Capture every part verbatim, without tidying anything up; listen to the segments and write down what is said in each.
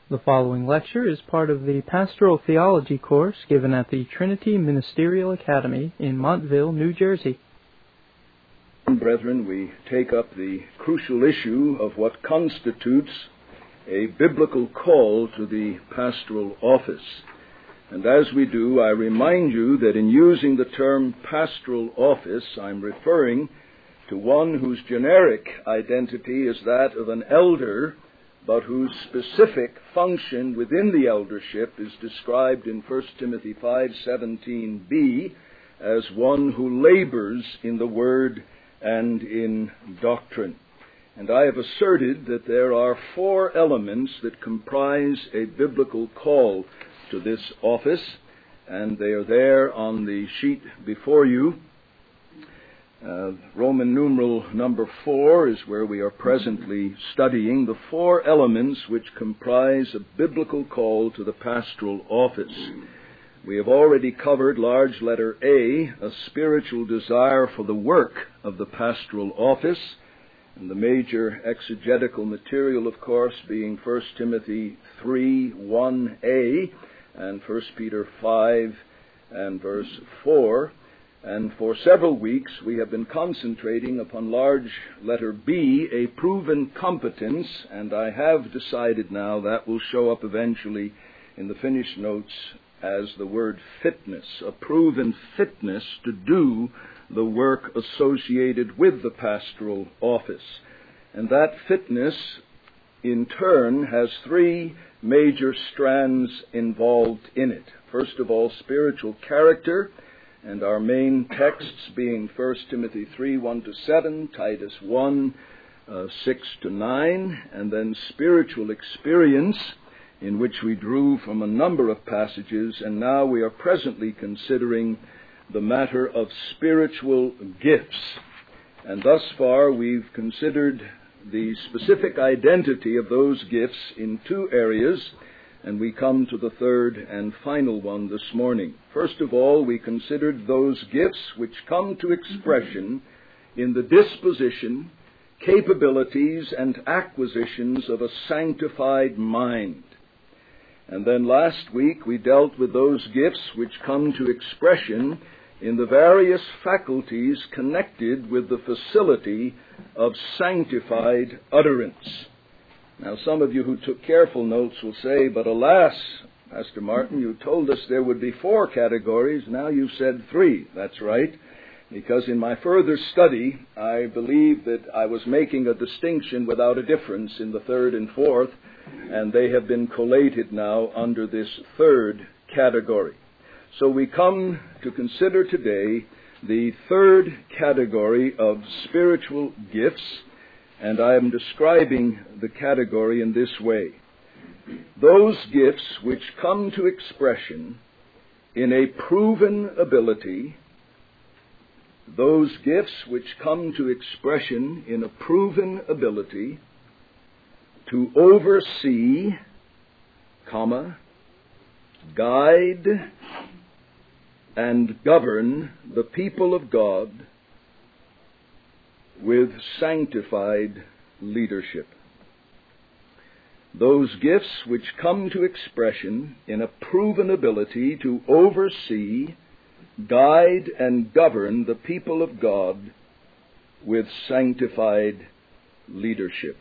The following lecture is part of the Pastoral Theology course given at the Trinity Ministerial Academy in Montville, New Jersey. Brethren, we take up the crucial issue of what constitutes a biblical call to the pastoral office. And as we do, I remind you that in using the term pastoral office, I'm referring to one whose generic identity is that of an elder, but whose specific function within the eldership is described in First Timothy five seventeen b as one who labors in the word and in doctrine. And I have asserted that there are four elements that comprise a biblical call to this office, and they are there on the sheet before you. Uh, Roman numeral number four is where we are presently studying the four elements which comprise a biblical call to the pastoral office. We have already covered large letter A, a spiritual desire for the work of the pastoral office, and the major exegetical material, of course, being First Timothy three one a and First Peter five and verse four. And for several weeks we have been concentrating upon large letter B, a proven competence, and I have decided now that will show up eventually in the finished notes as the word fitness, a proven fitness to do the work associated with the pastoral office. And that fitness, in turn, has three major strands involved in it. First of all, spiritual character, and our main texts being First Timothy three one to seven, Titus one uh, six to nine, and then spiritual experience, in which we drew from a number of passages, and now we are presently considering the matter of spiritual gifts. And thus far we've considered the specific identity of those gifts in two areas, and we come to the third and final one this morning. First of all, we considered those gifts which come to expression in the disposition, capabilities, and acquisitions of a sanctified mind. And then last week we dealt with those gifts which come to expression in the various faculties connected with the facility of sanctified utterance. Now, some of you who took careful notes will say, but alas, Pastor Martin, you told us there would be four categories. Now you've said three. That's right, because in my further study, I believe that I was making a distinction without a difference in the third and fourth, and they have been collated now under this third category. So we come to consider today the third category of spiritual gifts, and I am describing the category in this way. Those gifts which come to expression in a proven ability, those gifts which come to expression in a proven ability to oversee, comma, guide, and govern the people of God with sanctified leadership. Those gifts which come to expression in a proven ability to oversee, guide, and govern the people of God with sanctified leadership.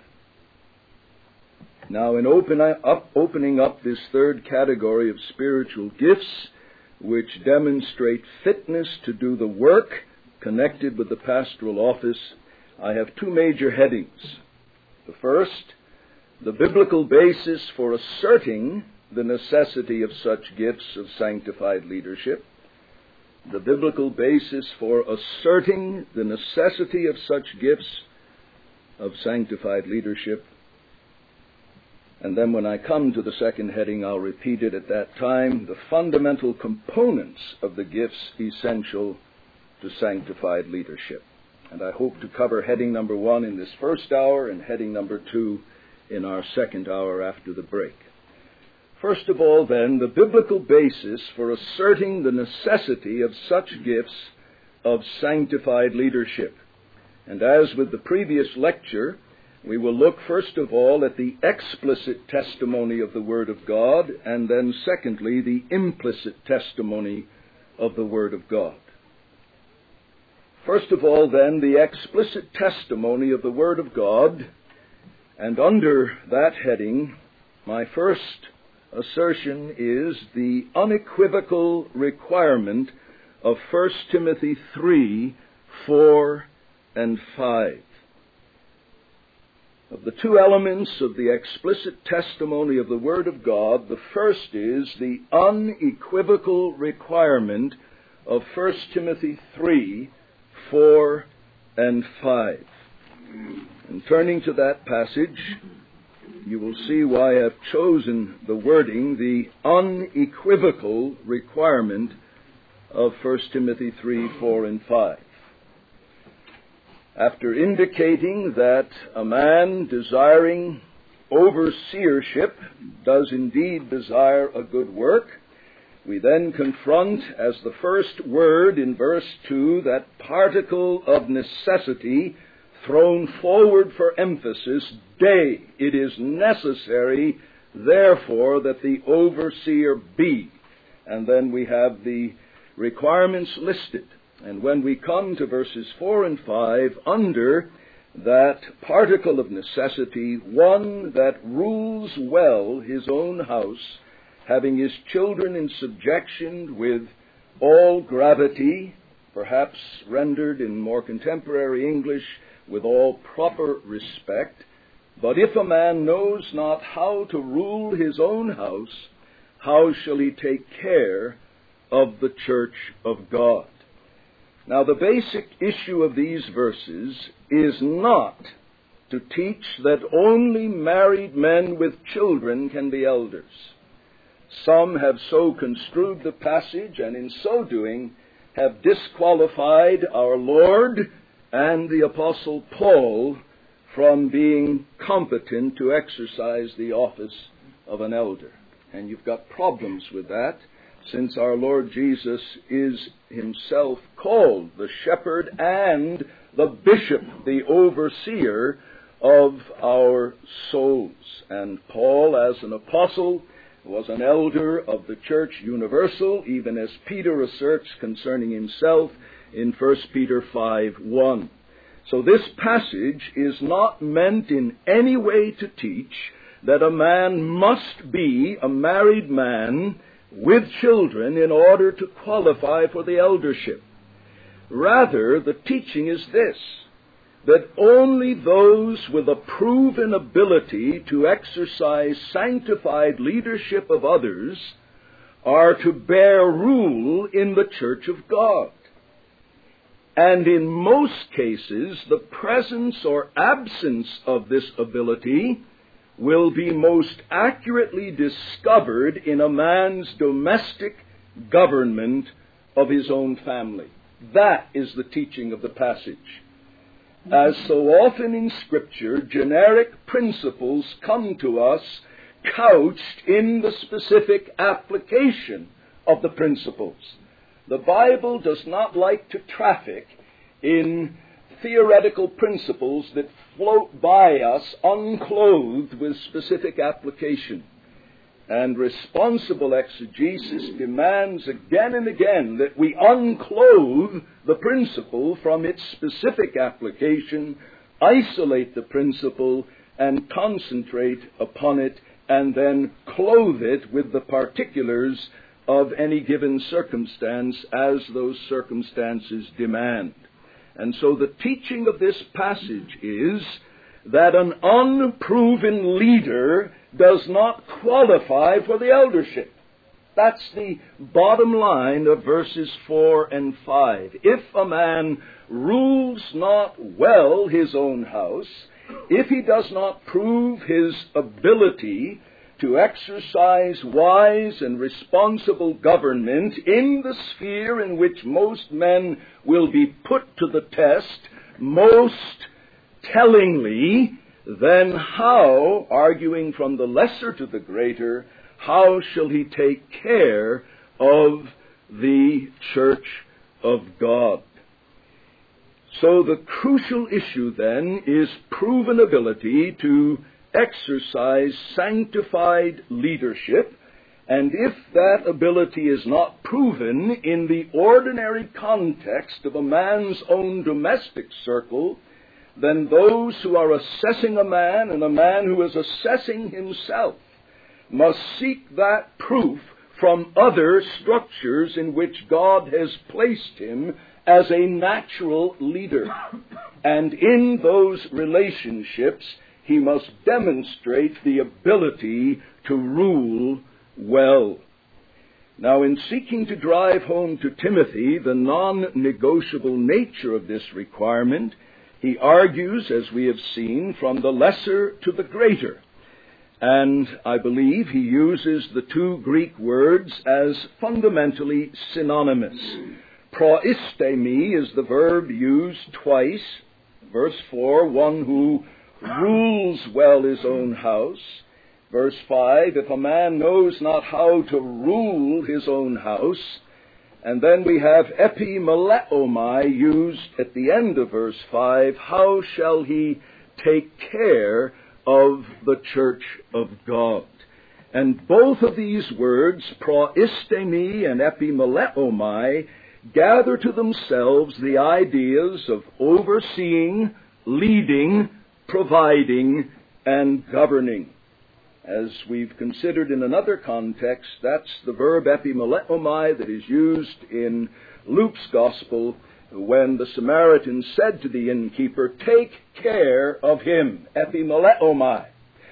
Now, in open up, opening up this third category of spiritual gifts, which demonstrate fitness to do the work connected with the pastoral office, I have two major headings. The first, the biblical basis for asserting the necessity of such gifts of sanctified leadership. The biblical basis for asserting the necessity of such gifts of sanctified leadership. And then when I come to the second heading, I'll repeat it at that time, the fundamental components of the gifts essential to sanctified leadership. And I hope to cover heading number one in this first hour and heading number two in our second hour after the break. First of all, then, the biblical basis for asserting the necessity of such gifts of sanctified leadership. And as with the previous lecture, We will look first of all at the explicit testimony of the Word of God, and then secondly, the implicit testimony of the Word of God. First of all, then, the explicit testimony of the Word of God, and under that heading, my first assertion is the unequivocal requirement of First Timothy three, four, and five. Of the two elements of the explicit testimony of the Word of God, the first is the unequivocal requirement of First Timothy three, four, and five. And turning to that passage, you will see why I've chosen the wording, the unequivocal requirement of First Timothy three, four, and five. After indicating that a man desiring overseership does indeed desire a good work, we then confront as the first word in verse two that particle of necessity thrown forward for emphasis, day. It is necessary, therefore, that the overseer be. And then we have the requirements listed. And when we come to verses four and five, under that particle of necessity, one that rules well his own house, having his children in subjection with all gravity, perhaps rendered in more contemporary English, with all proper respect. But if a man knows not how to rule his own house, how shall he take care of the church of God? Now, the basic issue of these verses is not to teach that only married men with children can be elders. Some have so construed the passage, and in so doing have disqualified our Lord and the Apostle Paul from being competent to exercise the office of an elder. And you've got problems with that, since our Lord Jesus is himself called the shepherd and the bishop, the overseer of our souls. And Paul, as an apostle, was an elder of the church universal, even as Peter asserts concerning himself in First Peter five, one. So this passage is not meant in any way to teach that a man must be a married man with children in order to qualify for the eldership. Rather, the teaching is this, that only those with a proven ability to exercise sanctified leadership of others are to bear rule in the church of God. And in most cases, the presence or absence of this ability will be most accurately discovered in a man's domestic government of his own family. That is the teaching of the passage. As so often in Scripture, generic principles come to us couched in the specific application of the principles. The Bible does not like to traffic in theoretical principles that float by us unclothed with specific application. And responsible exegesis demands again and again that we unclothe the principle from its specific application, isolate the principle, and concentrate upon it, and then clothe it with the particulars of any given circumstance as those circumstances demand. And so the teaching of this passage is that an unproven leader does not qualify for the eldership. That's the bottom line of verses four and five. If a man rules not well his own house, if he does not prove his ability to exercise wise and responsible government in the sphere in which most men will be put to the test, most tellingly, then how, arguing from the lesser to the greater, how shall he take care of the church of God? So the crucial issue then is proven ability to exercise sanctified leadership, and if that ability is not proven in the ordinary context of a man's own domestic circle, then those who are assessing a man and a man who is assessing himself must seek that proof from other structures in which God has placed him as a natural leader. And in those relationships, he must demonstrate the ability to rule well. Now, in seeking to drive home to Timothy the non-negotiable nature of this requirement, he argues, as we have seen, from the lesser to the greater. And I believe he uses the two Greek words as fundamentally synonymous. Proistemi is the verb used twice. Verse four, one who rules well his own house. Verse five, if a man knows not how to rule his own house. And then we have epimeleomai used at the end of verse five. How shall he take care of the church of God? And both of these words, proistemi and epimeleomai, gather to themselves the ideas of overseeing, leading, providing, and governing. As we've considered in another context, that's the verb epimeleomai that is used in Luke's Gospel when the Samaritan said to the innkeeper, take care of him, epimeleomai.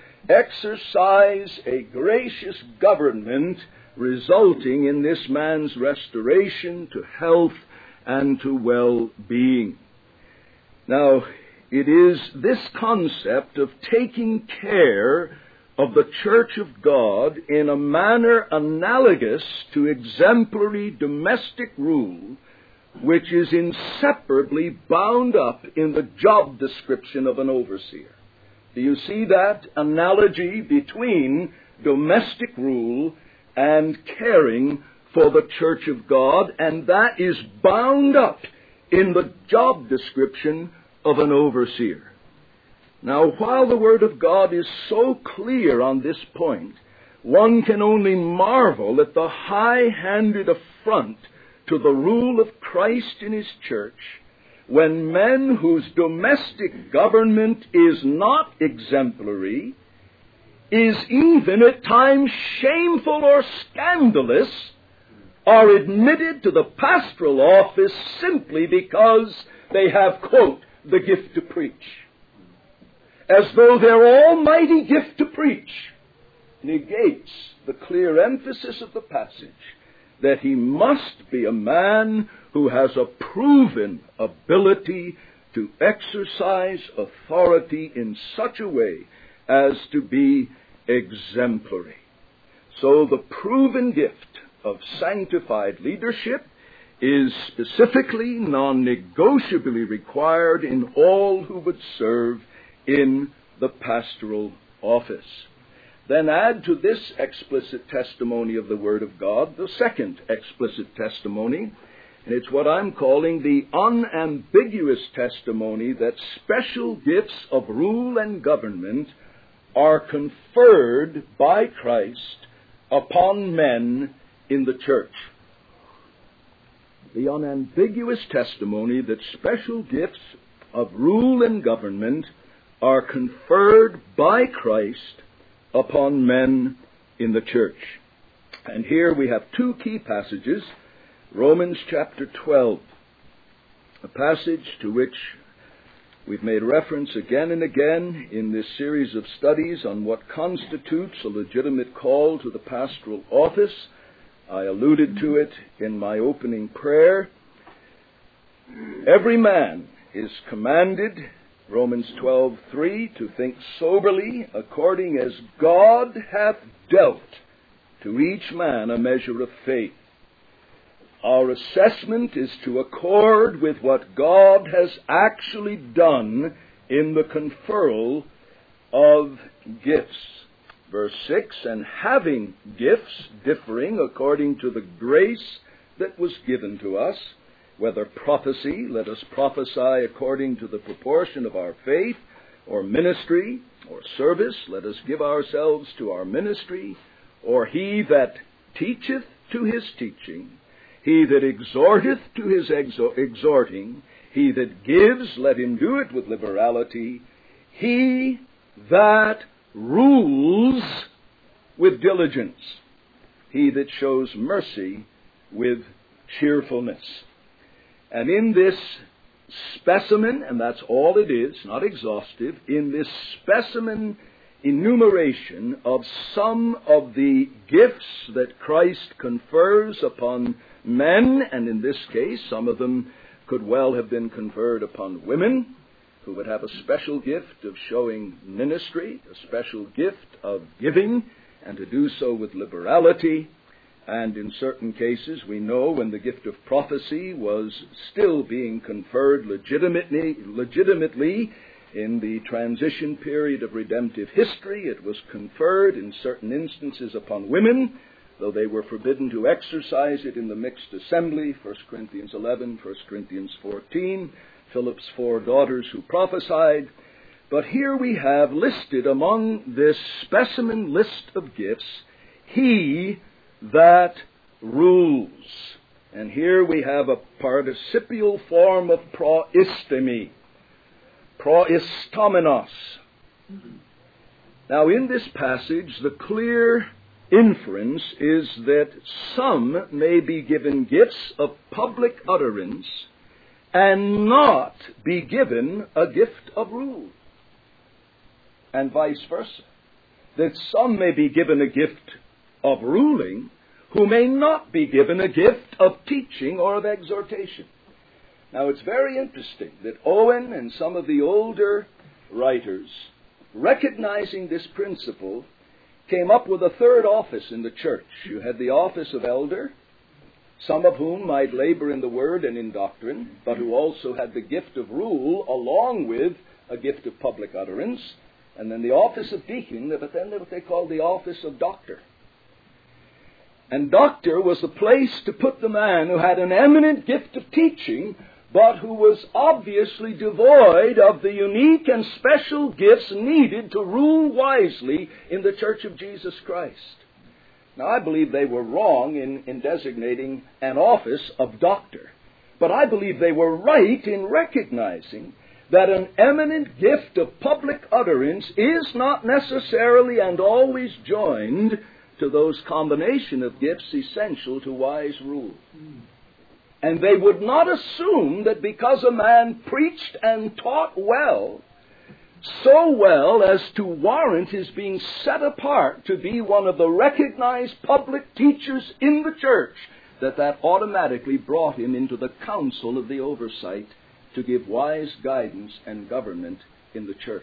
Exercise a gracious government resulting in this man's restoration to health and to well-being. Now, it is this concept of taking care of the church of God in a manner analogous to exemplary domestic rule, which is inseparably bound up in the job description of an overseer. Do you see that analogy between domestic rule and caring for the church of God? And that is bound up in the job description of an overseer. Now, while the Word of God is so clear on this point, one can only marvel at the high-handed affront to the rule of Christ in His church when men whose domestic government is not exemplary, is even at times shameful or scandalous, are admitted to the pastoral office simply because they have, quote, the gift to preach. As though their almighty gift to preach negates the clear emphasis of the passage that he must be a man who has a proven ability to exercise authority in such a way as to be exemplary. So the proven gift of sanctified leadership is specifically non-negotiably required in all who would serve in the pastoral office. Then add to this explicit testimony of the Word of God the second explicit testimony, and it's what I'm calling the unambiguous testimony that special gifts of rule and government are conferred by Christ upon men in the church. The unambiguous testimony that special gifts of rule and government are conferred by Christ upon men in the church. And here we have two key passages. Romans chapter twelve, a passage to which we've made reference again and again in this series of studies on what constitutes a legitimate call to the pastoral office. I alluded to it in my opening prayer. Every man is commanded, Romans twelve three, to think soberly according as God hath dealt to each man a measure of faith. Our assessment is to accord with what God has actually done in the conferral of gifts. Verse six, and having gifts differing according to the grace that was given to us, Whether prophecy, let us prophesy according to the proportion of our faith, or ministry, or service, let us give ourselves to our ministry, or he that teacheth to his teaching, he that exhorteth to his exo- exhorting, he that gives, let him do it with liberality, he that rules with diligence, he that shows mercy with cheerfulness. And in this specimen, and that's all it is, not exhaustive, in this specimen enumeration of some of the gifts that Christ confers upon men, and in this case, some of them could well have been conferred upon women, who would have a special gift of showing ministry, a special gift of giving, and to do so with liberality. And in certain cases, we know when the gift of prophecy was still being conferred legitimately, legitimately in the transition period of redemptive history, it was conferred in certain instances upon women, though they were forbidden to exercise it in the mixed assembly, First Corinthians eleven, First Corinthians fourteen, Philip's four daughters who prophesied. But here we have listed among this specimen list of gifts, he that rules. And here we have a participial form of proistemi, proistomenos. Now in this passage, the clear inference is that some may be given gifts of public utterance and not be given a gift of rule, and vice versa. That some may be given a gift of ruling who may not be given a gift of teaching or of exhortation. Now it's very interesting that Owen and some of the older writers, recognizing this principle, came up with a third office in the church. You had the office of elder, some of whom might labor in the word and in doctrine, but who also had the gift of rule along with a gift of public utterance, and then the office of deacon, but then what they called the office of doctor. And doctor was the place to put the man who had an eminent gift of teaching, but who was obviously devoid of the unique and special gifts needed to rule wisely in the Church of Jesus Christ. Now, I believe they were wrong in, in designating an office of doctor, but I believe they were right in recognizing that an eminent gift of public utterance is not necessarily and always joined to those combination of gifts essential to wise rule. And they would not assume that because a man preached and taught well, so well as to warrant his being set apart to be one of the recognized public teachers in the church, that that automatically brought him into the council of the oversight to give wise guidance and government in the church.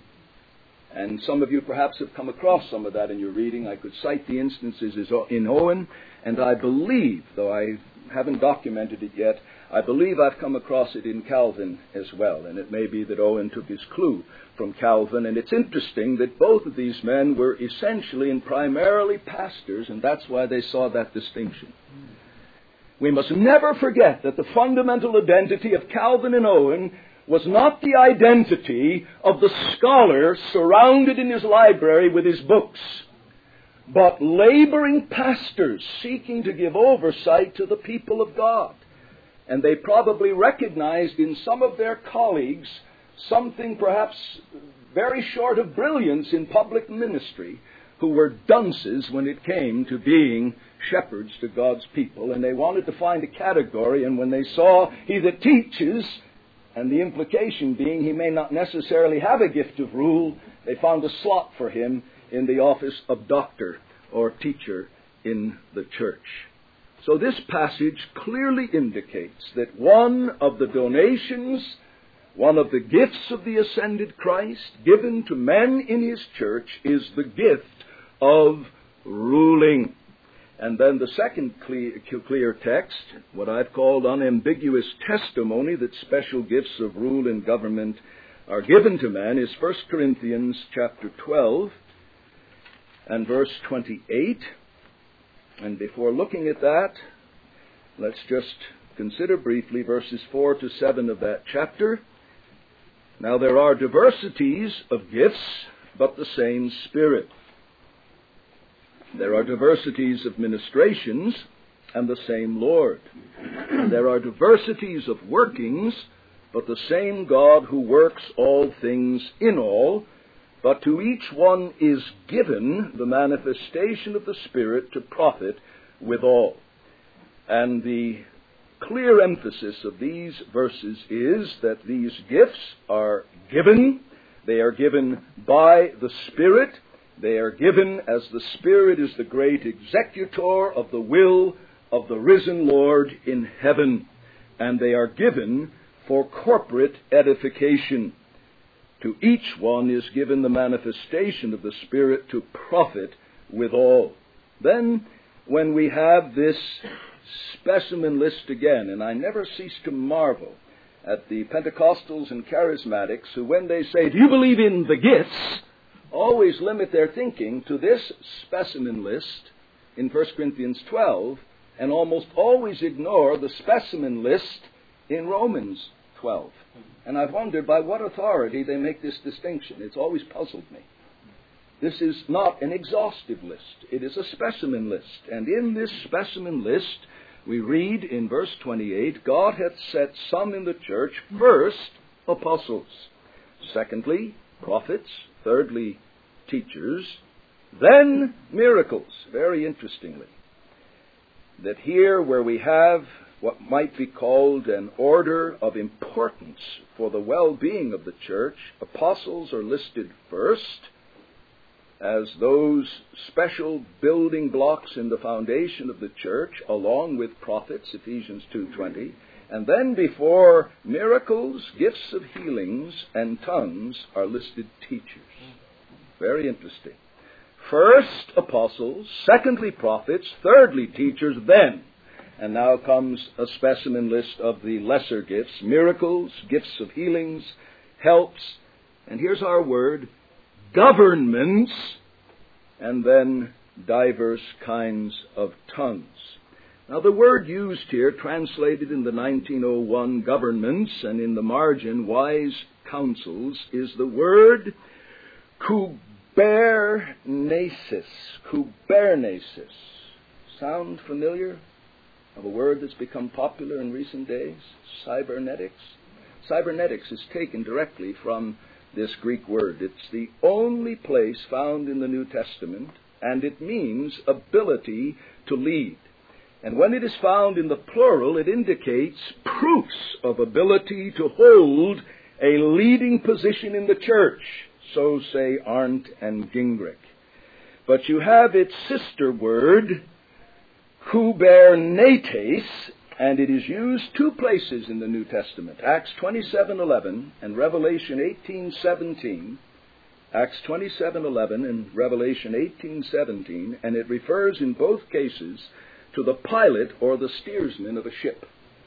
And some of you perhaps have come across some of that in your reading. I could cite the instances in Owen, and I believe, though I haven't documented it yet, I believe I've come across it in Calvin as well. And it may be that Owen took his clue from Calvin. And it's interesting that both of these men were essentially and primarily pastors, and that's why they saw that distinction. We must never forget that the fundamental identity of Calvin and Owen was not the identity of the scholar surrounded in his library with his books, but laboring pastors seeking to give oversight to the people of God. And they probably recognized in some of their colleagues something perhaps very short of brilliance in public ministry, who were dunces when it came to being shepherds to God's people. And they wanted to find a category, and when they saw he that teaches, and the implication being he may not necessarily have a gift of rule, they found a slot for him in the office of doctor or teacher in the church. So this passage clearly indicates that one of the donations, one of the gifts of the ascended Christ given to men in his church is the gift of ruling. And then the second clear, clear text, what I've called unambiguous testimony that special gifts of rule and government are given to man, is First Corinthians chapter twelve and verse twenty-eight. And before looking at that, let's just consider briefly verses four to seven of that chapter. Now there are diversities of gifts, but the same Spirit. There are diversities of ministrations, and the same Lord. And there are diversities of workings, but the same God who works all things in all, but to each one is given the manifestation of the Spirit to profit withal. And the clear emphasis of these verses is that these gifts are given. They are given by the Spirit. They are given as the Spirit is the great executor of the will of the risen Lord in heaven. And they are given for corporate edification. To each one is given the manifestation of the Spirit to profit withal. Then, when we have this specimen list again, and I never cease to marvel at the Pentecostals and Charismatics who, when they say, "Do you believe in the gifts?" always limit their thinking to this specimen list in First Corinthians twelve, and almost always ignore the specimen list in Romans twelve. And I've wondered by what authority they make this distinction. It's always puzzled me. This is not an exhaustive list. It is a specimen list. And in this specimen list, we read in verse twenty-eight, God hath set some in the church, first, apostles, secondly, prophets, thirdly, teachers, then miracles. Very interestingly, that here where we have what might be called an order of importance for the well-being of the church, apostles are listed first as those special building blocks in the foundation of the church, along with prophets, Ephesians two twenty, and then before miracles, gifts of healings, and tongues are listed teachers. Very interesting. First, apostles, secondly, prophets, thirdly, teachers, then. And now comes a specimen list of the lesser gifts, miracles, gifts of healings, helps, and here's our word, governments, and then diverse kinds of tongues. Now the word used here, translated in the nineteen oh one governments and in the margin wise counsels, is the word kubernesis. Kubernesis. Sound familiar? Of a word that's become popular in recent days, cybernetics. Cybernetics is taken directly from this Greek word. It's the only place found in the New Testament, and it means ability to lead. And when it is found in the plural, it indicates proofs of ability to hold a leading position in the church. So say Arndt and Gingrich. But you have its sister word, kubernetes, and it is used two places in the New Testament, Acts twenty-seven eleven and Revelation eighteen seventeen. Acts twenty-seven eleven and Revelation eighteen seventeen, and it refers in both cases to the pilot or the steersman of a ship.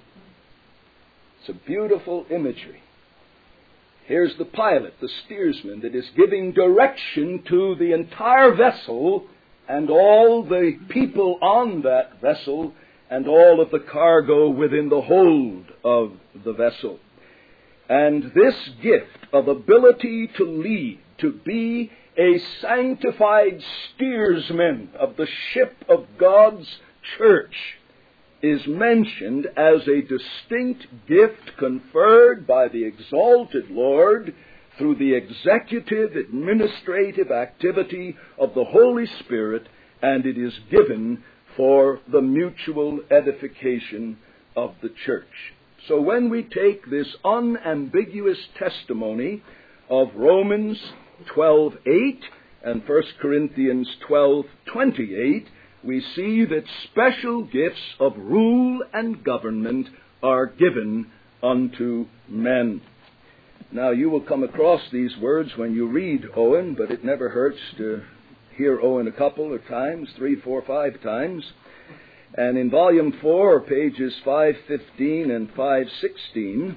It's a beautiful imagery. Here's the pilot, the steersman, that is giving direction to the entire vessel and all the people on that vessel, and all of the cargo within the hold of the vessel. And this gift of ability to lead, to be a sanctified steersman of the ship of God's church, is mentioned as a distinct gift conferred by the exalted Lord through the executive, administrative activity of the Holy Spirit, and it is given for the mutual edification of the church. So when we take this unambiguous testimony of Romans twelve eight and First Corinthians twelve twenty-eight, we see that special gifts of rule and government are given unto men. Now, you will come across these words when you read Owen, but it never hurts to hear Owen a couple of times, three, four, five times. And in Volume four, pages five fifteen and five sixteen,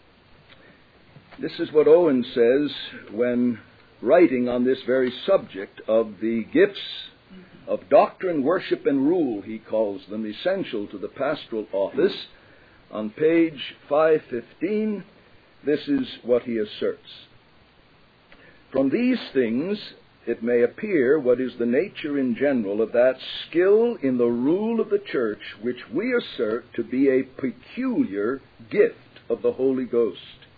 this is what Owen says when writing on this very subject of the gifts of doctrine, worship, and rule, he calls them, essential to the pastoral office. On page five fifteen, this is what he asserts. From these things it may appear what is the nature in general of that skill in the rule of the church which we assert to be a peculiar gift of the Holy Ghost.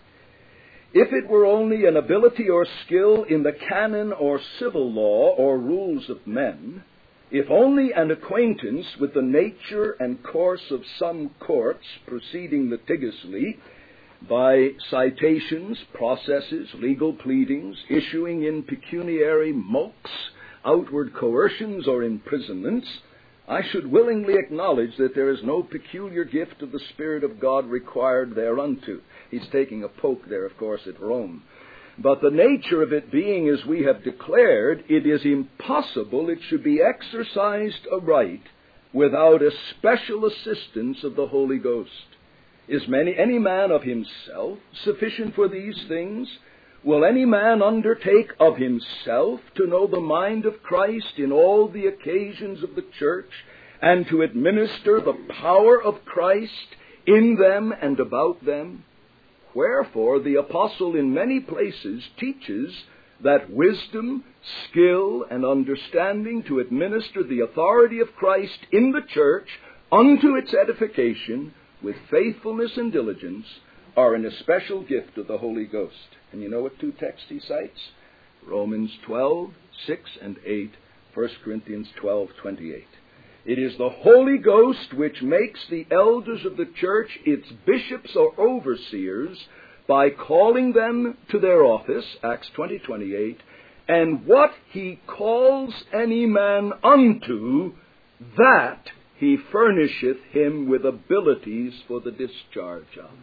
If it were only an ability or skill in the canon or civil law or rules of men, if only an acquaintance with the nature and course of some courts proceeding litigiously, by citations, processes, legal pleadings, issuing in pecuniary mulcts, outward coercions, or imprisonments, I should willingly acknowledge that there is no peculiar gift of the Spirit of God required thereunto. He's taking a poke there, of course, at Rome. But the nature of it being, as we have declared, it is impossible it should be exercised aright without a special assistance of the Holy Ghost. Is many, any man of himself sufficient for these things? Will any man undertake of himself to know the mind of Christ in all the occasions of the church, and to administer the power of Christ in them and about them? Wherefore the apostle in many places teaches that wisdom, skill, and understanding to administer the authority of Christ in the church unto its edification with faithfulness and diligence are an especial gift of the Holy Ghost. And you know what two texts he cites? Romans twelve, six and eight, First Corinthians twelve, twenty-eight. It is the Holy Ghost which makes the elders of the church its bishops or overseers by calling them to their office, Acts twenty, twenty-eight, and what he calls any man unto, that he furnisheth him with abilities for the discharge of.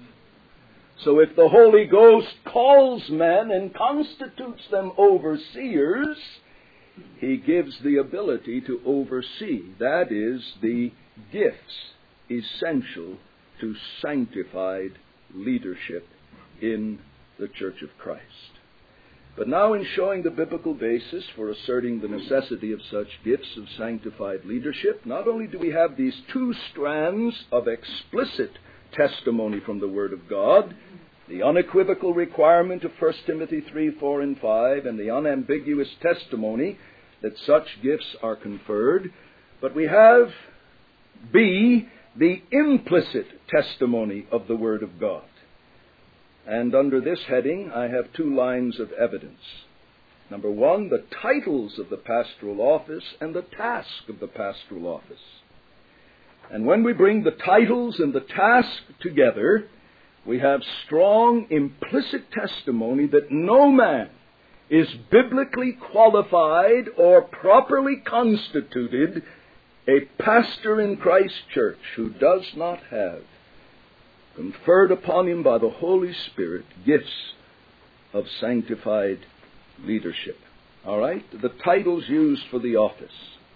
So if the Holy Ghost calls men and constitutes them overseers, he gives the ability to oversee. That is, the gifts essential to sanctified leadership in the Church of Christ. But now, in showing the biblical basis for asserting the necessity of such gifts of sanctified leadership, not only do we have these two strands of explicit testimony from the Word of God, the unequivocal requirement of First Timothy three, four, and five, and the unambiguous testimony that such gifts are conferred, but we have, B, the implicit testimony of the Word of God. And under this heading, I have two lines of evidence. Number one, the titles of the pastoral office and the task of the pastoral office. And when we bring the titles and the task together, we have strong implicit testimony that no man is biblically qualified or properly constituted a pastor in Christ's church who does not have conferred upon him by the Holy Spirit gifts of sanctified leadership. All right? The titles used for the office.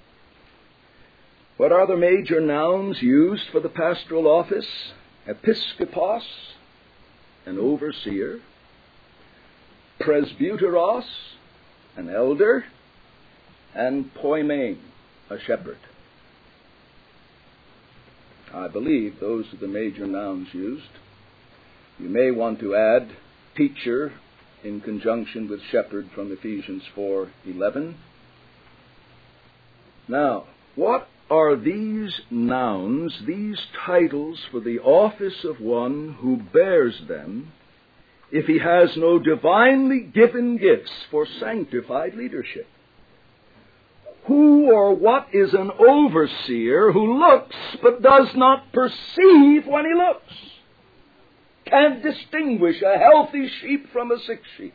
What are the major nouns used for the pastoral office? Episkopos, an overseer. Presbyteros, an elder. And poimen, a shepherd. I believe those are the major nouns used. You may want to add teacher in conjunction with shepherd from Ephesians four eleven. Now, what are these nouns, these titles for the office of one who bears them, if he has no divinely given gifts for sanctified leadership? Who or what is an overseer who looks but does not perceive when he looks? Can't distinguish a healthy sheep from a sick sheep.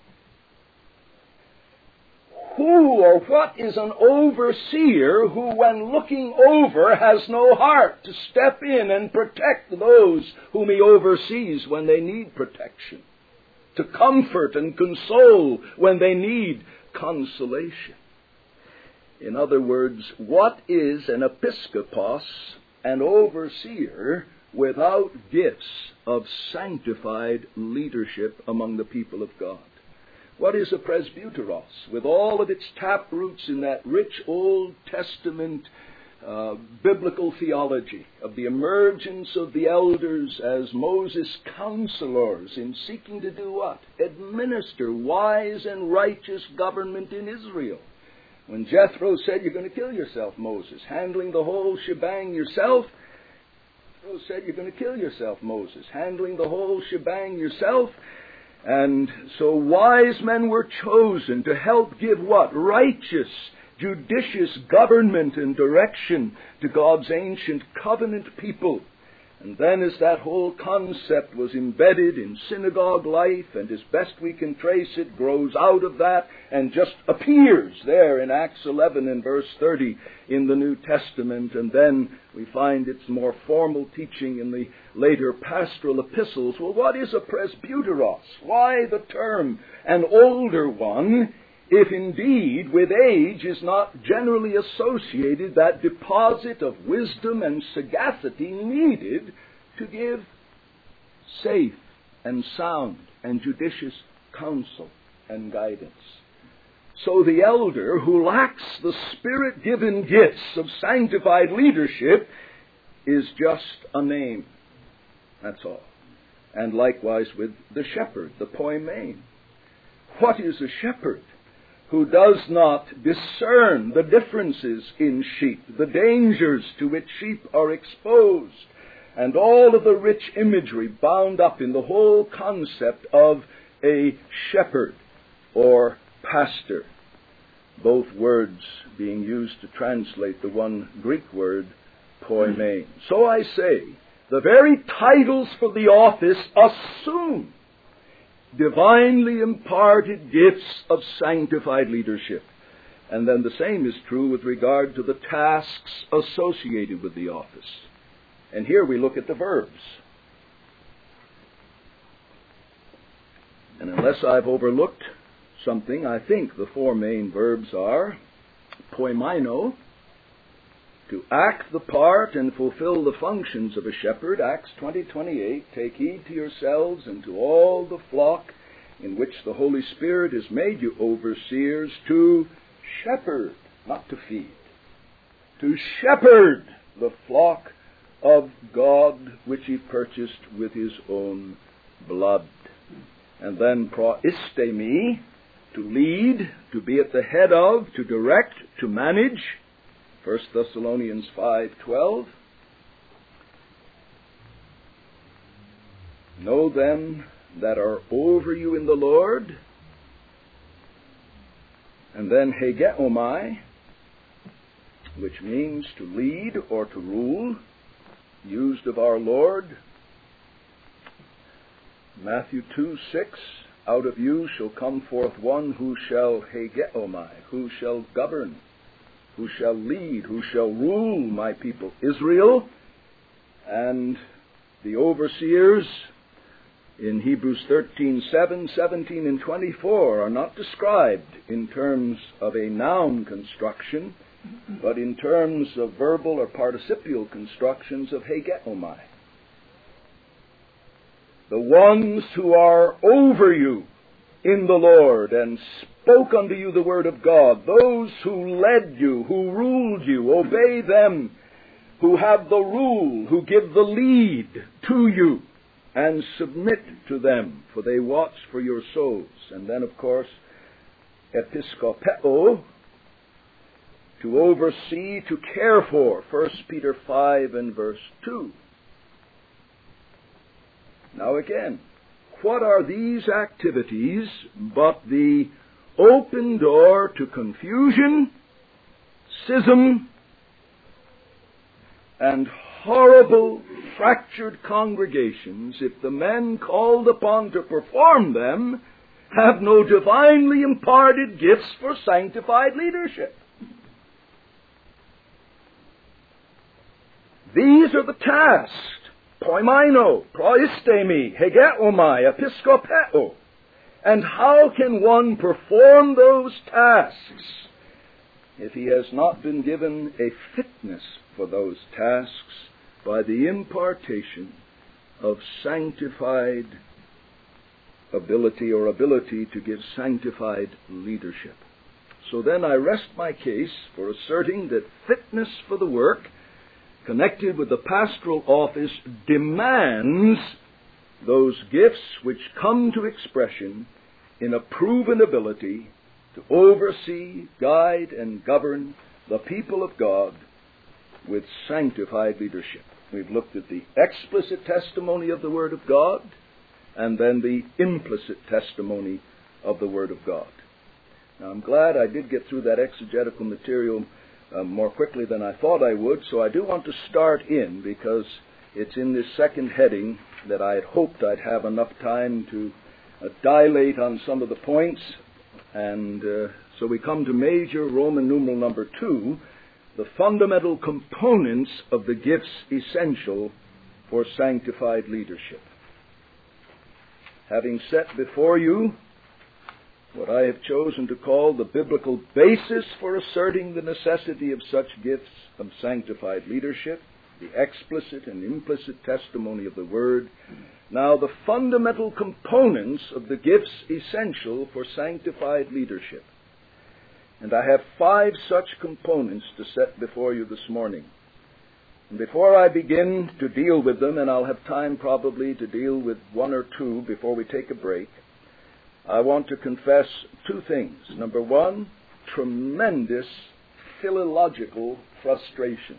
Who or what is an overseer who, when looking over, has no heart to step in and protect those whom he oversees when they need protection, to comfort and console when they need consolation? In other words, what is an episkopos, an overseer, without gifts of sanctified leadership among the people of God? What is a presbyteros, with all of its taproots in that rich Old Testament uh, biblical theology of the emergence of the elders as Moses' counselors in seeking to do what? Administer wise and righteous government in Israel. When Jethro said, "You're going to kill yourself, Moses, handling the whole shebang yourself," Jethro said, "You're going to kill yourself, Moses, handling the whole shebang yourself." And so wise men were chosen to help give what? Righteous, judicious government and direction to God's ancient covenant people. And then as that whole concept was embedded in synagogue life, and as best we can trace it, grows out of that and just appears there in Acts eleven and verse thirty in the New Testament. And then we find its more formal teaching in the later pastoral epistles. Well, what is a presbyteros? Why the term? An older one, if indeed with age is not generally associated that deposit of wisdom and sagacity needed to give safe and sound and judicious counsel and guidance. So the elder who lacks the Spirit-given gifts of sanctified leadership is just a name. That's all. And likewise with the shepherd, the poimen. What is a shepherd? Who does not discern the differences in sheep, the dangers to which sheep are exposed, and all of the rich imagery bound up in the whole concept of a shepherd or pastor, both words being used to translate the one Greek word, poimen. So I say, the very titles for the office assume divinely imparted gifts of sanctified leadership. And then the same is true with regard to the tasks associated with the office. And here we look at the verbs. And unless I've overlooked something, I think the four main verbs are poimaino, to act the part and fulfill the functions of a shepherd, Acts twenty twenty-eight, take heed to yourselves and to all the flock in which the Holy Spirit has made you overseers, to shepherd, not to feed, to shepherd the flock of God which he purchased with his own blood. And then proistemi, to lead, to be at the head of, to direct, to manage, First Thessalonians five twelve. Know them that are over you in the Lord. And then hegeomai, which means to lead or to rule, used of our Lord. Matthew two six, out of you shall come forth one who shall hegeomai, who shall govern, who shall lead, who shall rule my people Israel. And the overseers in Hebrews thirteen seven, seventeen, and twenty-four are not described in terms of a noun construction, but in terms of verbal or participial constructions of hegeomai. The ones who are over you in the Lord and spoke unto you the word of God, those who led you, who ruled you, obey them, who have the rule, who give the lead to you, and submit to them, for they watch for your souls. And then, of course, episkopeo, to oversee, to care for, First Peter five and verse two. Now again, what are these activities but the open door to confusion, schism, and horrible, fractured congregations if the men called upon to perform them have no divinely imparted gifts for sanctified leadership? These are the tasks. Poimaino, proistemi, hegeomai, episkopeo. And how can one perform those tasks if he has not been given a fitness for those tasks by the impartation of sanctified ability or ability to give sanctified leadership? So then I rest my case for asserting that fitness for the work connected with the pastoral office demands those gifts which come to expression in a proven ability to oversee, guide, and govern the people of God with sanctified leadership. We've looked at the explicit testimony of the Word of God and then the implicit testimony of the Word of God. Now, I'm glad I did get through that exegetical material uh, more quickly than I thought I would, so I do want to start in, because it's in this second heading that I had hoped I'd have enough time to uh, dilate on some of the points. And uh, so we come to major Roman numeral number two, the fundamental components of the gifts essential for sanctified leadership. Having set before you what I have chosen to call the biblical basis for asserting the necessity of such gifts of sanctified leadership, the explicit and implicit testimony of the Word, now the fundamental components of the gifts essential for sanctified leadership. And I have five such components to set before you this morning. And before I begin to deal with them, and I'll have time probably to deal with one or two before we take a break, I want to confess two things. Number one, tremendous philological frustration.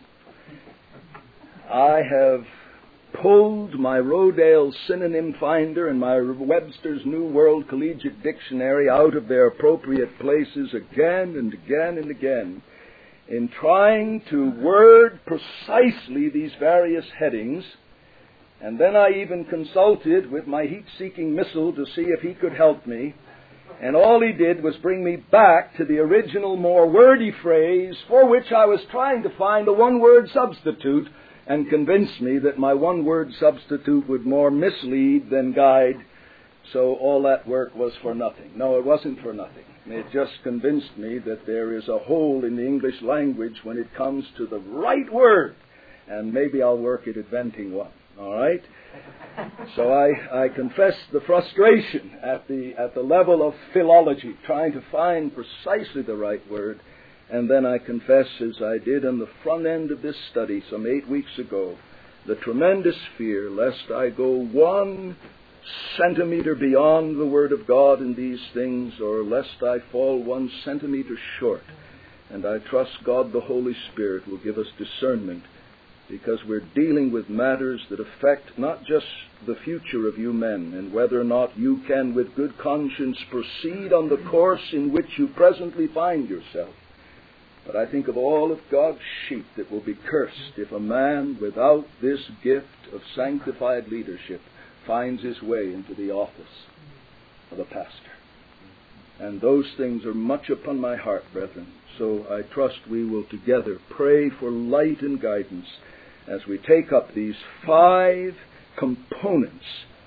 I have pulled my Rodale Synonym Finder and my Webster's New World Collegiate Dictionary out of their appropriate places again and again and again in trying to word precisely these various headings. And then I even consulted with my heat-seeking missile to see if he could help me. And all he did was bring me back to the original, more wordy phrase for which I was trying to find a one-word substitute, and convinced me that my one-word substitute would more mislead than guide. So all that work was for nothing. No, it wasn't for nothing. It just convinced me that there is a hole in the English language when it comes to the right word. And maybe I'll work at inventing one. All right? So I, I confess the frustration at the, at the level of philology, trying to find precisely the right word. And then I confess, as I did on the front end of this study some eight weeks ago, the tremendous fear lest I go one centimeter beyond the Word of God in these things, or lest I fall one centimeter short. And I trust God the Holy Spirit will give us discernment, because we're dealing with matters that affect not just the future of you men, and whether or not you can with good conscience proceed on the course in which you presently find yourself. But I think of all of God's sheep that will be cursed if a man without this gift of sanctified leadership finds his way into the office of a pastor. And those things are much upon my heart, brethren. So I trust we will together pray for light and guidance as we take up these five components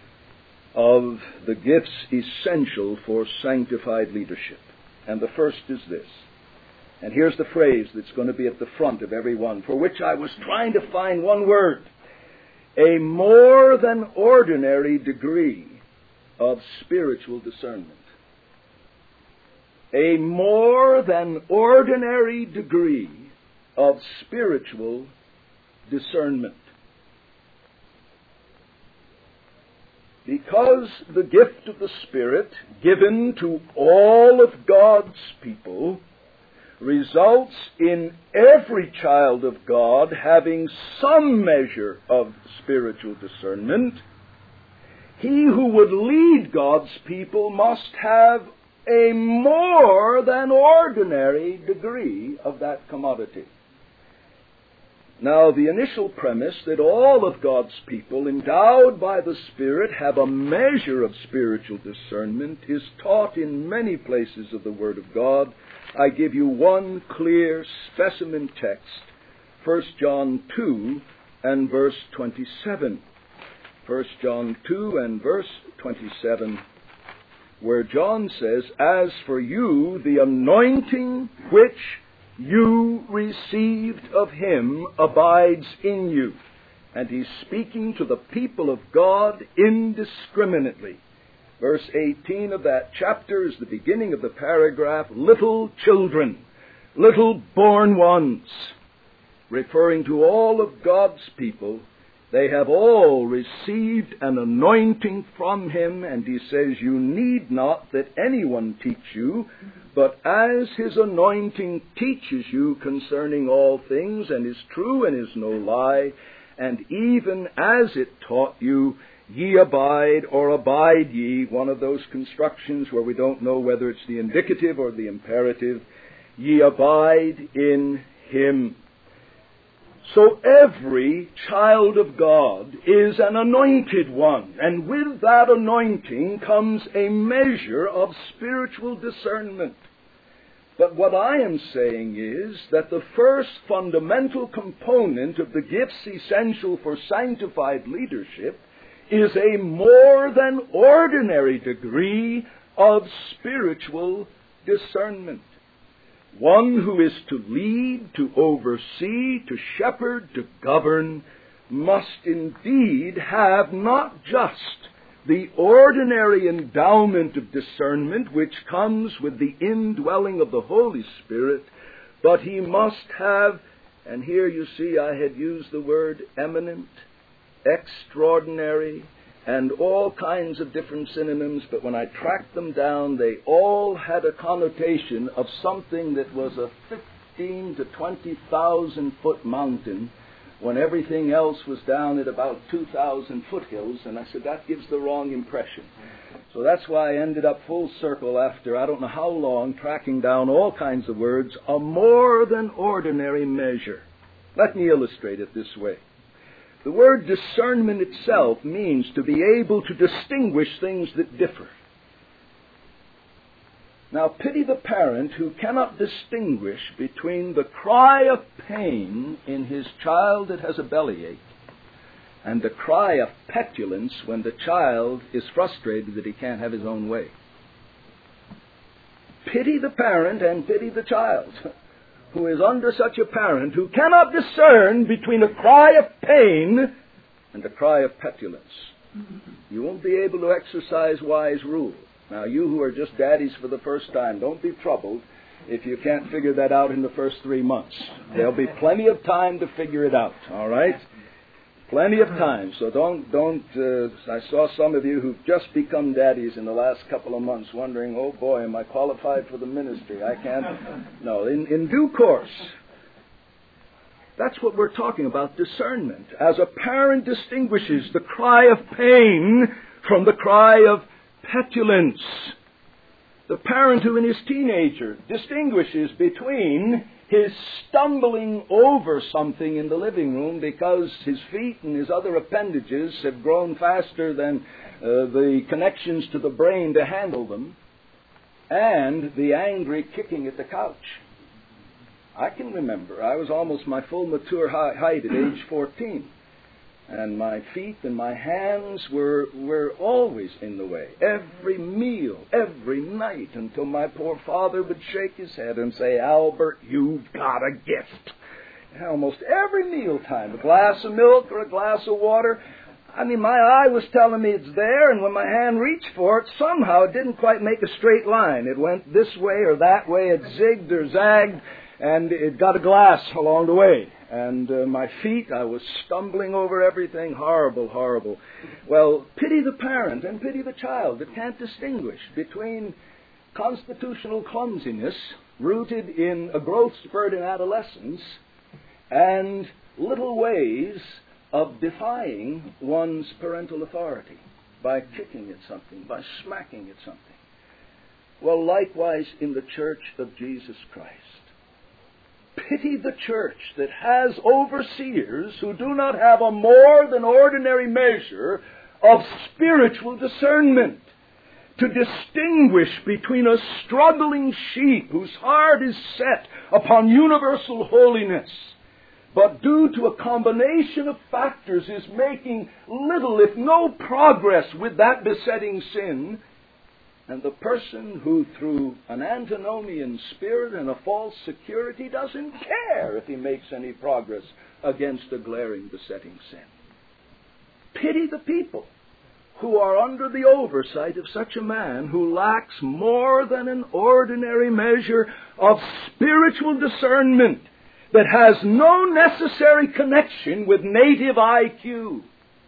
of the gifts essential for sanctified leadership. And the first is this. And here's the phrase that's going to be at the front of every one, for which I was trying to find one word. A more than ordinary degree of spiritual discernment. A more than ordinary degree of spiritual discernment. Because the gift of the Spirit, given to all of God's people, results in every child of God having some measure of spiritual discernment, he who would lead God's people must have a more than ordinary degree of that commodity. Now, the initial premise that all of God's people, endowed by the Spirit, have a measure of spiritual discernment is taught in many places of the Word of God. I give you one clear specimen text, First John two and verse twenty-seven. First John two and verse twenty-seven, where John says, "As for you, the anointing which you received of him abides in you." And he's speaking to the people of God indiscriminately. Verse eighteen of that chapter is the beginning of the paragraph, little children, little born ones, referring to all of God's people. They have all received an anointing from him, and he says, you need not that anyone teach you, but as his anointing teaches you concerning all things, and is true and is no lie, and even as it taught you, ye abide, or abide ye, one of those constructions where we don't know whether it's the indicative or the imperative, ye abide in him. So every child of God is an anointed one, and with that anointing comes a measure of spiritual discernment. But what I am saying is that the first fundamental component of the gifts essential for sanctified leadership is a more than ordinary degree of spiritual discernment. One who is to lead, to oversee, to shepherd, to govern, must indeed have not just the ordinary endowment of discernment which comes with the indwelling of the Holy Spirit, but he must have, and here you see I had used the word eminent, extraordinary, and all kinds of different synonyms, but when I tracked them down, they all had a connotation of something that was a fifteen to twenty thousand foot mountain when everything else was down at about two thousand foothills, and I said, that gives the wrong impression. So that's why I ended up full circle after I don't know how long, tracking down all kinds of words, a more than ordinary measure. Let me illustrate it this way. The word discernment itself means to be able to distinguish things that differ. Now, pity the parent who cannot distinguish between the cry of pain in his child that has a bellyache and the cry of petulance when the child is frustrated that he can't have his own way. Pity the parent and pity the child who is under such a parent who cannot discern between a cry of pain and a cry of petulance. You won't be able to exercise wise rule. Now, you who are just daddies for the first time, don't be troubled if you can't figure that out in the first three months. There'll be plenty of time to figure it out, all right? Plenty of time. So don't, don't, uh, I saw some of you who've just become daddies in the last couple of months wondering, oh boy, am I qualified for the ministry? I can't. No, in, in due course. That's what we're talking about, discernment. As a parent distinguishes the cry of pain from the cry of petulance. The parent who in his teenager distinguishes between his stumbling over something in the living room because his feet and his other appendages have grown faster than uh, the connections to the brain to handle them, and the angry kicking at the couch. I can remember, I was almost my full mature height at age fourteen. And my feet and my hands were were always in the way. Every meal, every night, until my poor father would shake his head and say, Albert, you've got a gift. And almost every meal time, a glass of milk or a glass of water, I mean, my eye was telling me it's there, and when my hand reached for it, somehow it didn't quite make a straight line. It went this way or that way, it zigged or zagged, and it got a glass along the way. And uh, my feet, I was stumbling over everything. Horrible, horrible. Well, pity the parent and pity the child that can't distinguish between constitutional clumsiness rooted in a growth spurt in adolescence and little ways of defying one's parental authority by kicking at something, by smacking at something. Well, likewise in the Church of Jesus Christ. Pity the church that has overseers who do not have a more than ordinary measure of spiritual discernment to distinguish between a struggling sheep whose heart is set upon universal holiness, but due to a combination of factors is making little, if no progress with that besetting sin, and the person who, through an antinomian spirit and a false security, doesn't care if he makes any progress against a glaring besetting sin. Pity the people who are under the oversight of such a man who lacks more than an ordinary measure of spiritual discernment that has no necessary connection with native I Q,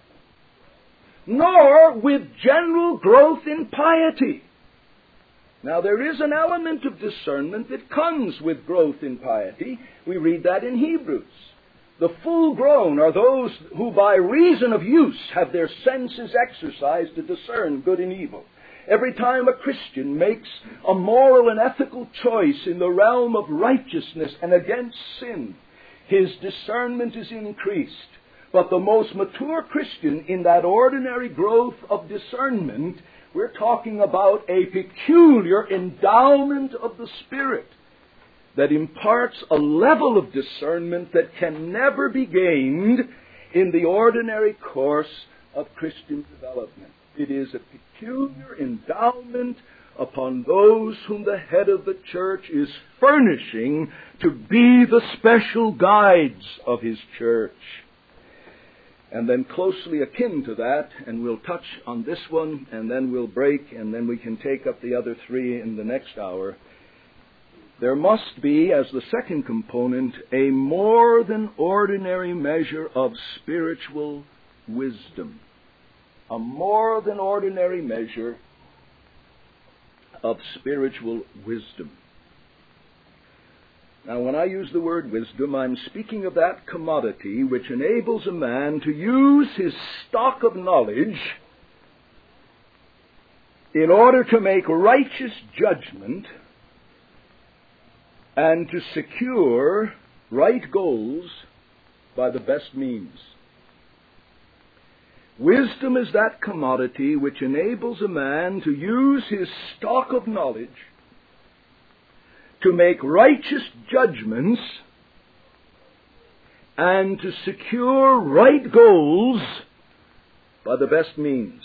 nor with general growth in piety. Now, there is an element of discernment that comes with growth in piety. We read that in Hebrews. The full-grown are those who by reason of use have their senses exercised to discern good and evil. Every time a Christian makes a moral and ethical choice in the realm of righteousness and against sin, his discernment is increased. But the most mature Christian in that ordinary growth of discernment, we're talking about a peculiar endowment of the Spirit that imparts a level of discernment that can never be gained in the ordinary course of Christian development. It is a peculiar endowment upon those whom the head of the church is furnishing to be the special guides of his church. And then closely akin to that, and we'll touch on this one, and then we'll break, and then we can take up the other three in the next hour. There must be, as the second component, a more than ordinary measure of spiritual wisdom. A more than ordinary measure of spiritual wisdom. Now, when I use the word wisdom, I'm speaking of that commodity which enables a man to use his stock of knowledge in order to make righteous judgment and to secure right goals by the best means. Wisdom is that commodity which enables a man to use his stock of knowledge to make righteous judgments and to secure right goals by the best means.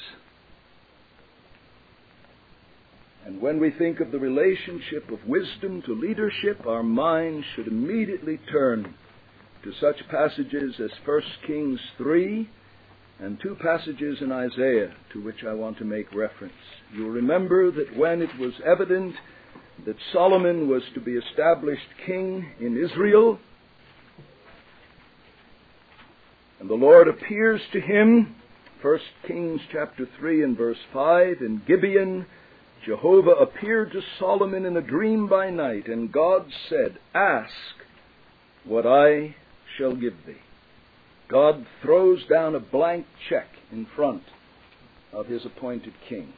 And when we think of the relationship of wisdom to leadership, our minds should immediately turn to such passages as First Kings three and two passages in Isaiah to which I want to make reference. You'll remember that when it was evident that Solomon was to be established king in Israel, and the Lord appears to him, First Kings chapter three and verse five, in Gibeon, Jehovah appeared to Solomon in a dream by night, and God said, "Ask what I shall give thee." God throws down a blank check in front of his appointed king.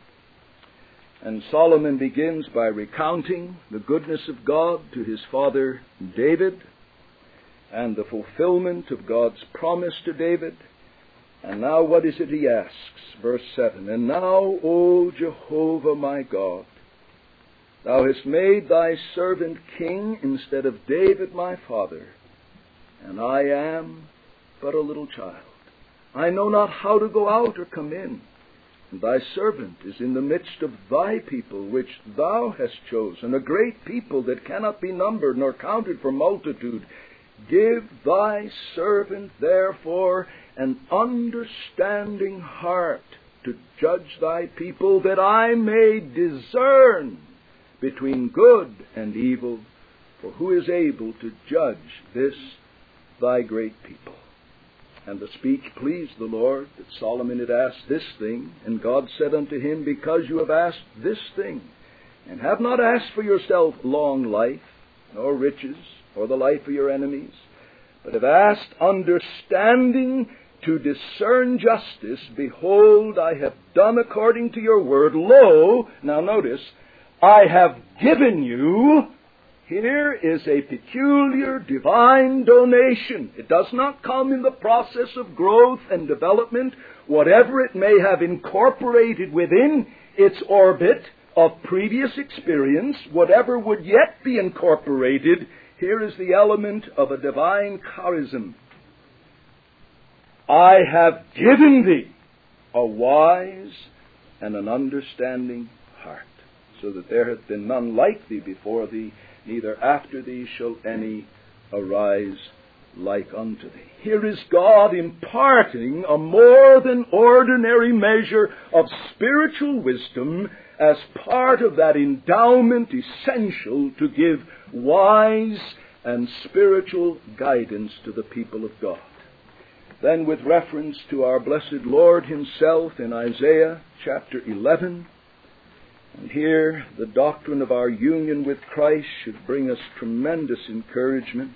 And Solomon begins by recounting the goodness of God to his father David and the fulfillment of God's promise to David. And now what is it he asks? Verse seven, "And now, O Jehovah my God, thou hast made thy servant king instead of David my father, and I am but a little child. I know not how to go out or come in. And thy servant is in the midst of thy people, which thou hast chosen, a great people that cannot be numbered nor counted for multitude. Give thy servant, therefore, an understanding heart to judge thy people, that I may discern between good and evil. For who is able to judge this thy great people?" And the speech pleased the Lord, that Solomon had asked this thing. And God said unto him, "Because you have asked this thing, and have not asked for yourself long life, nor riches, or the life of your enemies, but have asked understanding to discern justice, behold, I have done according to your word. Lo," now notice, "I have given you." Here is a peculiar divine donation. It does not come in the process of growth and development, whatever it may have incorporated within its orbit of previous experience, whatever would yet be incorporated. Here is the element of a divine charism. "I have given thee a wise and an understanding heart, so that there hath been none like thee before thee, neither after thee shall any arise like unto thee. Here is God imparting a more than ordinary measure of spiritual wisdom as part of that endowment essential to give wise and spiritual guidance to the people of God. Then, with reference to our blessed Lord himself in Isaiah chapter eleven, and here the doctrine of our union with Christ should bring us tremendous encouragement.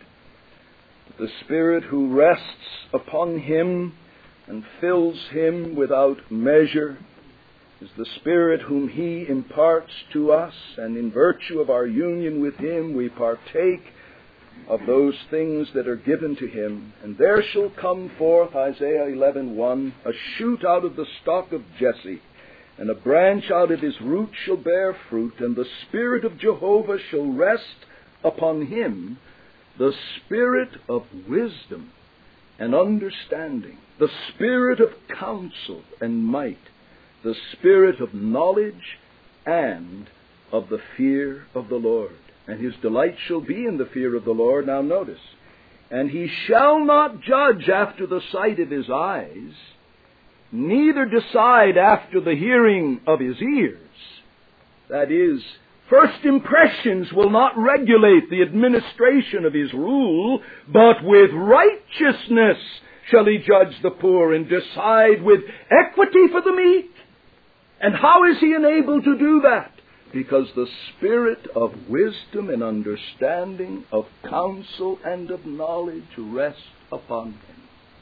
The Spirit who rests upon him and fills him without measure is the Spirit whom he imparts to us, and in virtue of our union with him we partake of those things that are given to him. And there shall come forth, Isaiah eleven one, a shoot out of the stock of Jesse, and a branch out of his root shall bear fruit, and the Spirit of Jehovah shall rest upon him, the Spirit of wisdom and understanding, the Spirit of counsel and might, the Spirit of knowledge and of the fear of the Lord. And his delight shall be in the fear of the Lord. Now notice, and he shall not judge after the sight of his eyes, neither decide after the hearing of his ears. That is, first impressions will not regulate the administration of his rule, but with righteousness shall he judge the poor and decide with equity for the meek. And how is he enabled to do that? Because the Spirit of wisdom and understanding, of counsel and of knowledge rests upon him.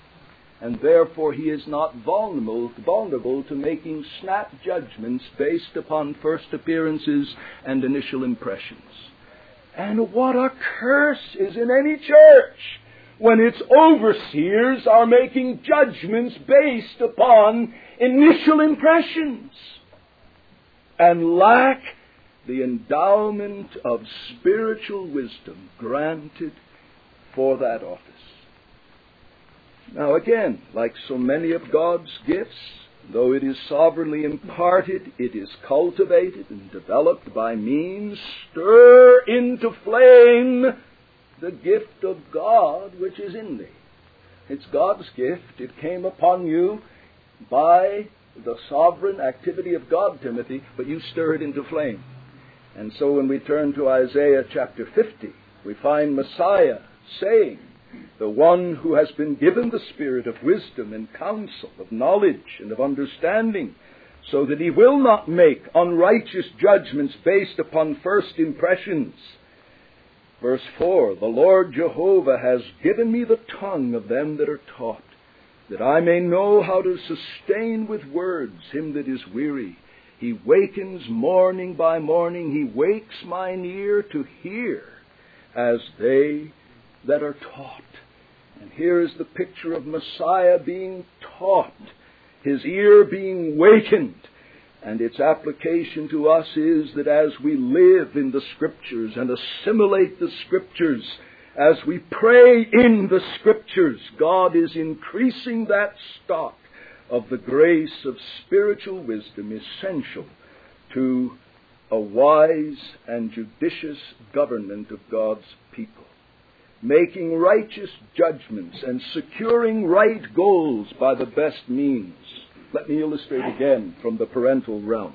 And therefore he is not vulnerable, vulnerable to making snap judgments based upon first appearances and initial impressions. And what a curse is in any church when its overseers are making judgments based upon initial impressions and lack the endowment of spiritual wisdom granted for that office. Now again, like so many of God's gifts, though it is sovereignly imparted, it is cultivated and developed by means, stir into flame the gift of God which is in thee. It's God's gift. It came upon you by the sovereign activity of God, Timothy, but you stir it into flame. And so when we turn to Isaiah chapter fifty, we find Messiah saying, the one who has been given the spirit of wisdom and counsel, of knowledge and of understanding, so that he will not make unrighteous judgments based upon first impressions. Verse four, the Lord Jehovah has given me the tongue of them that are taught, that I may know how to sustain with words him that is weary. He wakens morning by morning, he wakes mine ear to hear as they that are taught. And here is the picture of Messiah being taught, his ear being wakened. And its application to us is that as we live in the Scriptures and assimilate the Scriptures, as we pray in the Scriptures, God is increasing that stock of the grace of spiritual wisdom essential to a wise and judicious government of God's people, making righteous judgments and securing right goals by the best means. Let me illustrate again from the parental realm.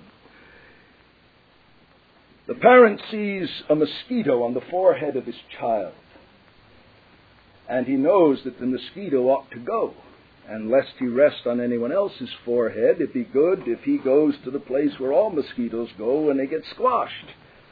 The parent sees a mosquito on the forehead of his child, and he knows that the mosquito ought to go. And lest he rest on anyone else's forehead, it'd be good if he goes to the place where all mosquitoes go and they get squashed.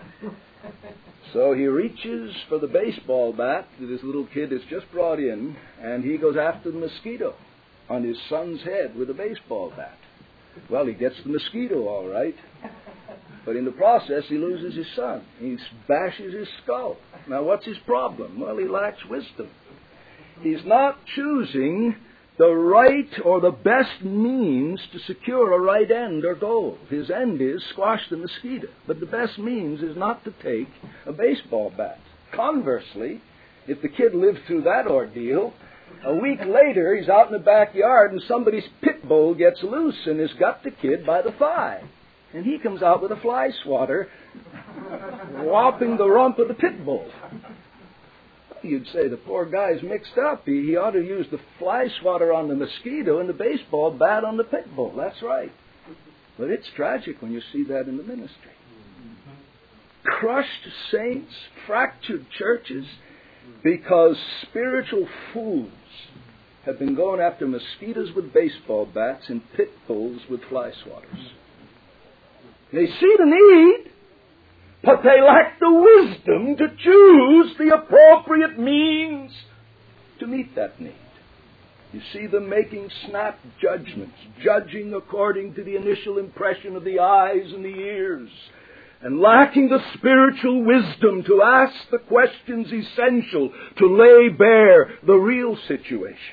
So he reaches for the baseball bat that his little kid has just brought in, and he goes after the mosquito on his son's head with a baseball bat. Well, he gets the mosquito all right, but in the process he loses his son. He bashes his skull. Now what's his problem? Well, he lacks wisdom. He's not choosing the right or the best means to secure a right end or goal. His end is squash the mosquito, but the best means is not to take a baseball bat. Conversely, if the kid lived through that ordeal, a week later he's out in the backyard and somebody's pit bull gets loose and has got the kid by the thigh. And he comes out with a fly swatter, whopping the rump of the pit bull. You'd say the poor guy's mixed up. He, he ought to use the fly swatter on the mosquito and the baseball bat on the pit bull. That's right. But it's tragic when you see that in the ministry. Crushed saints, fractured churches, because spiritual fools have been going after mosquitoes with baseball bats and pit bulls with fly swatters. They see the need, but they lack the wisdom to choose the appropriate means to meet that need. You see them making snap judgments, judging according to the initial impression of the eyes and the ears, and lacking the spiritual wisdom to ask the questions essential to lay bare the real situation.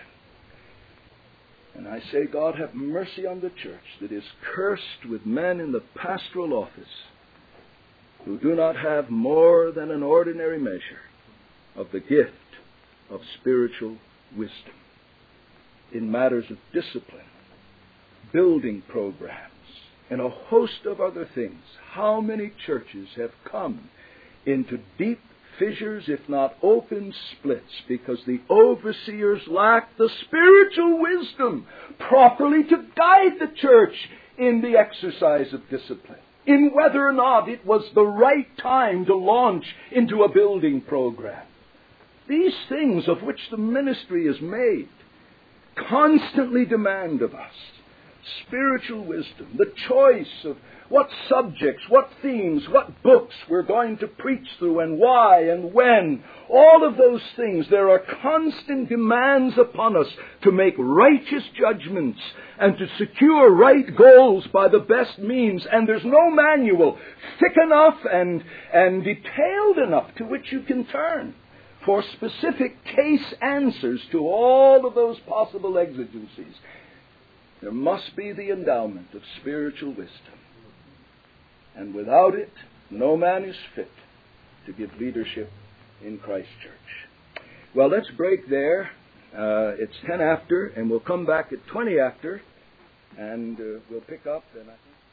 And I say, God have mercy on the church that is cursed with men in the pastoral office who do not have more than an ordinary measure of the gift of spiritual wisdom in matters of discipline, building programs, and a host of other things. How many churches have come into deep fissures, if not open splits, because the overseers lack the spiritual wisdom properly to guide the church in the exercise of discipline, in whether or not it was the right time to launch into a building program. These things of which the ministry is made constantly demand of us spiritual wisdom, the choice of what subjects, what themes, what books we're going to preach through, and why and when. All of those things, there are constant demands upon us to make righteous judgments and to secure right goals by the best means. And there's no manual thick enough and, and detailed enough to which you can turn for specific case answers to all of those possible exigencies. There must be the endowment of spiritual wisdom. And without it, no man is fit to give leadership in Christ's church. Well, let's break there. Uh, it's ten after, and we'll come back at twenty after, and uh, we'll pick up. And I think